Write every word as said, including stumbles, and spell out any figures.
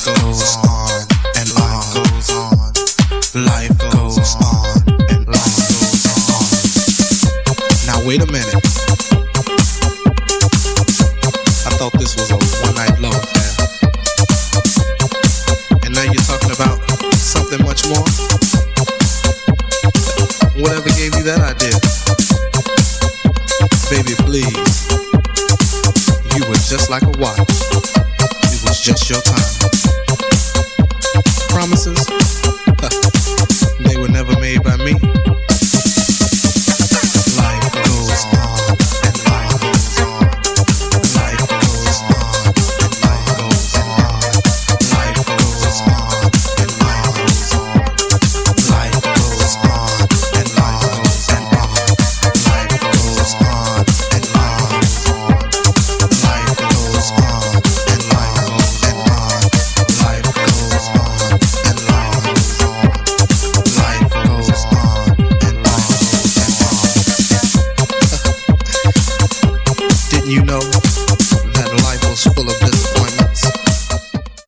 goes on and life goes on. Life goes on and life goes on. Now wait a minute. I thought this was a one-night love affair. And now you're talking about something much more? Whatever gave you that idea? Baby, please. You were just like a watch. It was just your time. Promises? They were never made by me.